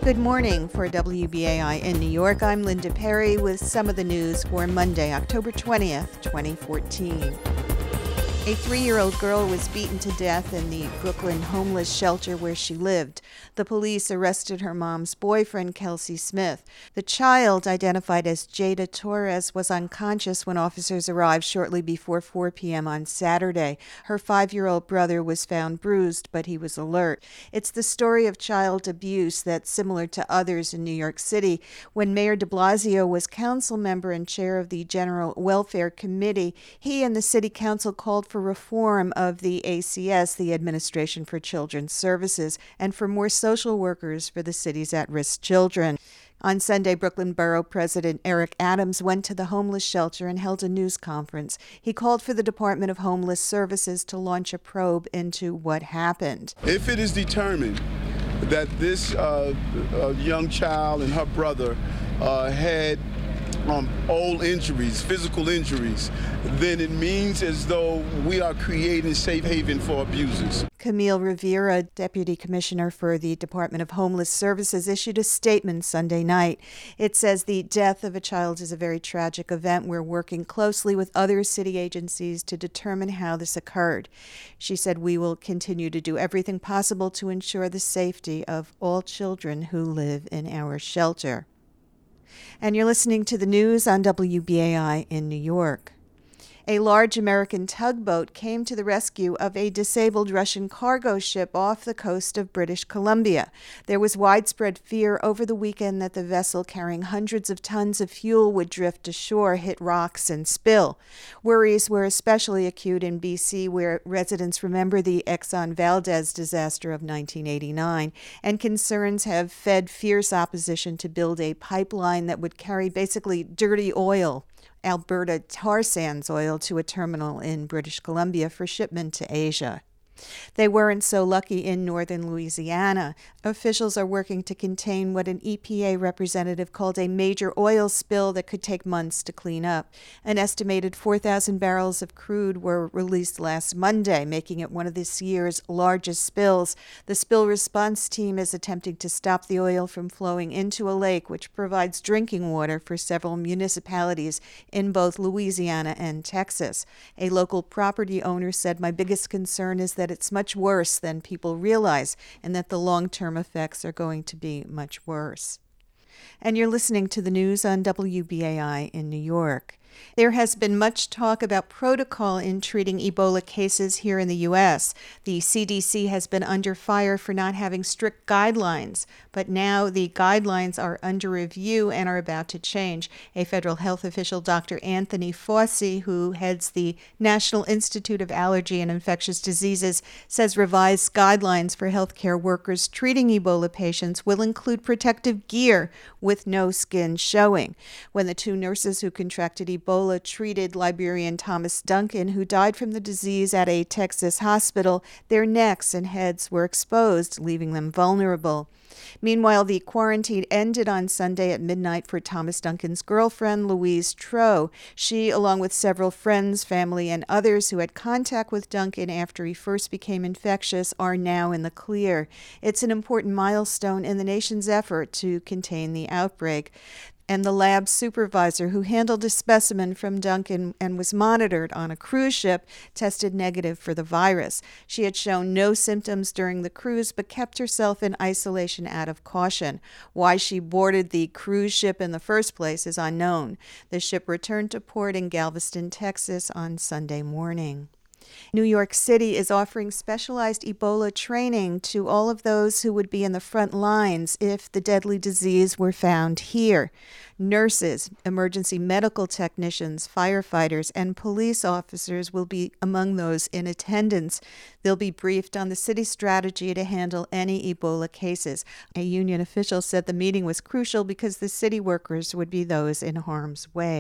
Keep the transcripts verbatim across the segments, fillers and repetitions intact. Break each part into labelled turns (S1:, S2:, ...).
S1: Good morning. For W B A I in New York, I'm Linda Perry with some of the news for Monday, October twentieth, twenty fourteen. A three-year-old girl was beaten to death in the Brooklyn homeless shelter where she lived. The police arrested her mom's boyfriend, Kelsey Smith. The child, identified as Jada Torres, was unconscious when officers arrived shortly before four p.m. on Saturday. Her five-year-old brother was found bruised, but he was alert. It's the story of child abuse that's similar to others in New York City. When Mayor de Blasio was council member and chair of the General Welfare Committee, he and the city council called for reform of the A C S, the Administration for Children's Services, and for more social workers for the city's at-risk children. On Sunday, Brooklyn Borough President Eric Adams went to the homeless shelter and held a news conference. He called for the Department of Homeless Services to launch a probe into what happened.
S2: If it is determined that this uh, uh, young child and her brother uh, had Um, old injuries, physical injuries, then it means as though we are creating safe haven for abusers.
S1: Camille Rivera, Deputy Commissioner for the Department of Homeless Services, issued a statement Sunday night. It says the death of a child is a very tragic event. We're working closely with other city agencies to determine how this occurred. She said we will continue to do everything possible to ensure the safety of all children who live in our shelter. And you're listening to the news on W B A I in New York. A large American tugboat came to the rescue of a disabled Russian cargo ship off the coast of British Columbia. There was widespread fear over the weekend that the vessel carrying hundreds of tons of fuel would drift ashore, hit rocks, and spill. Worries were especially acute in B C, where residents remember the Exxon Valdez disaster of nineteen eighty-nine, and concerns have fed fierce opposition to build a pipeline that would carry basically dirty oil, Alberta tar sands oil, to a terminal in British Columbia for shipment to Asia. They weren't so lucky in northern Louisiana. Officials are working to contain what an E P A representative called a major oil spill that could take months to clean up. An estimated four thousand barrels of crude were released last Monday, making it one of this year's largest spills. The spill response team is attempting to stop the oil from flowing into a lake, which provides drinking water for several municipalities in both Louisiana and Texas. A local property owner said, "My biggest concern is that it's much worse than people realize, and that the long-term effects are going to be much worse." And you're listening to the news on W B A I in New York. There has been much talk about protocol in treating Ebola cases here in the U S. The C D C has been under fire for not having strict guidelines, but now the guidelines are under review and are about to change. A federal health official, Doctor Anthony Fauci, who heads the National Institute of Allergy and Infectious Diseases, says revised guidelines for healthcare workers treating Ebola patients will include protective gear with no skin showing. When the two nurses who contracted Ebola Ebola treated Liberian Thomas Duncan, who died from the disease at a Texas hospital, their necks and heads were exposed, leaving them vulnerable. Meanwhile, the quarantine ended on Sunday at midnight for Thomas Duncan's girlfriend, Louise Troe. She, along with several friends, family, and others who had contact with Duncan after he first became infectious, are now in the clear. It's an important milestone in the nation's effort to contain the outbreak. And the lab supervisor who handled a specimen from Duncan and was monitored on a cruise ship tested negative for the virus. She had shown no symptoms during the cruise but kept herself in isolation out of caution. Why she boarded the cruise ship in the first place is unknown. The ship returned to port in Galveston, Texas on Sunday morning. New York City is offering specialized Ebola training to all of those who would be in the front lines if the deadly disease were found here. Nurses, emergency medical technicians, firefighters, and police officers will be among those in attendance. They'll be briefed on the city's strategy to handle any Ebola cases. A union official said the meeting was crucial because the city workers would be those in harm's way.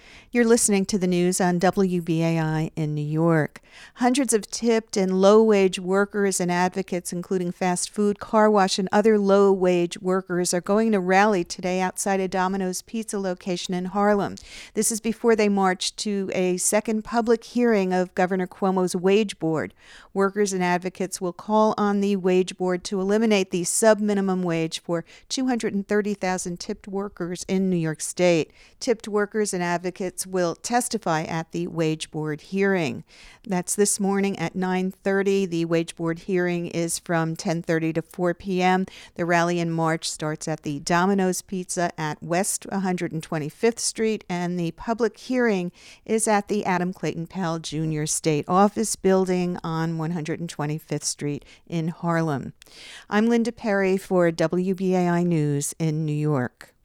S1: You're listening to the news on W B A I in New York. Hundreds of tipped and low-wage workers and advocates, including fast food, car wash, and other low-wage workers, are going to rally today outside a Domino's Pizza location in Harlem. This is before they march to a second public hearing of Governor Cuomo's wage board. Workers and advocates will call on the wage board to eliminate the sub-minimum wage for two hundred thirty thousand tipped workers in New York State. Tipped workers and advocates will testify at the wage board hearing. That's this morning at nine thirty. The wage board hearing is from ten thirty to four p.m. The rally and march starts at the Domino's Pizza at West one hundred twenty-fifth Street, and the public hearing is at the Adam Clayton Powell Junior State Office Building on one hundred twenty-fifth Street in Harlem. I'm Linda Perry for W B A I News in New York.